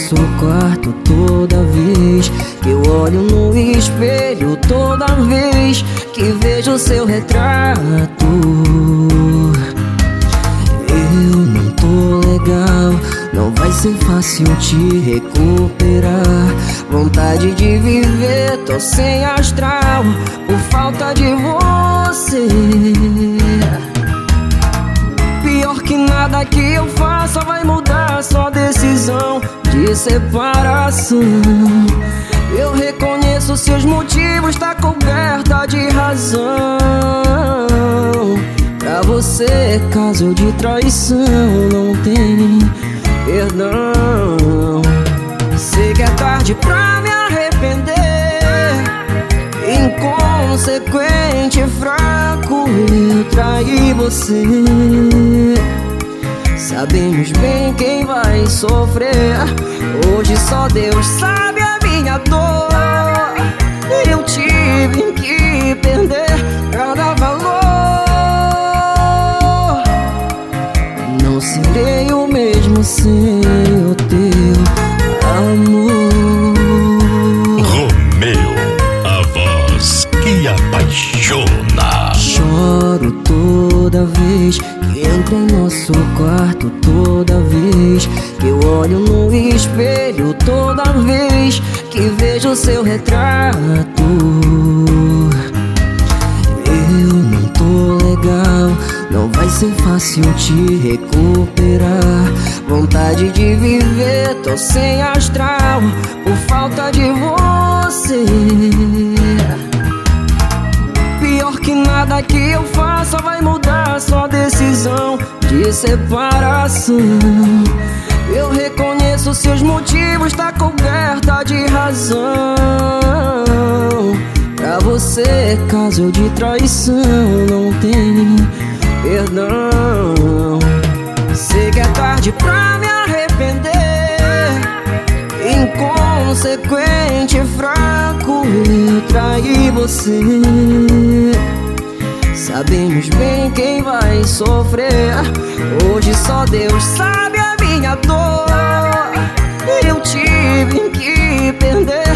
nosso quarto toda vez que eu olho no espelho, toda vez que vejo seu retrato. Eu não tô legal, não vai ser fácil te recuperar. Vontade de viver, tô sem astral por falta de você. Pior que nada que eu faça vai mudar sua decisão de separação. Eu reconheço seus motivos, tá coberta de razão. Pra você, caso de traição, não tem perdão. Sei que é tarde pra me arrepender, inconsequente, fraco, eu traí você. Sabemos bem quem vai sofrer. Hoje só Deus sabe a minha dor. Eu tive que perder cada valor. Não serei o mesmo sem o teu amor. Romeu, a voz que apaixona. Choro toda vez que entro em nosso quarto, toda vez que eu olho no espelho, toda vez que vejo seu retrato. Eu não tô legal, não vai ser fácil te recuperar. Vontade de viver, tô sem astral por falta de você. Pior que nada que eu faça vai mudar sua decisão de separação. Eu reconheço seus motivos, tá coberta de razão. Pra você, caso de traição, não tem perdão. Sei que é tarde pra me arrepender, inconsequente, fraco, eu traí você. Sabemos bem quem vai sofrer. Hoje só Deus sabe a minha dor. Eu tive que perder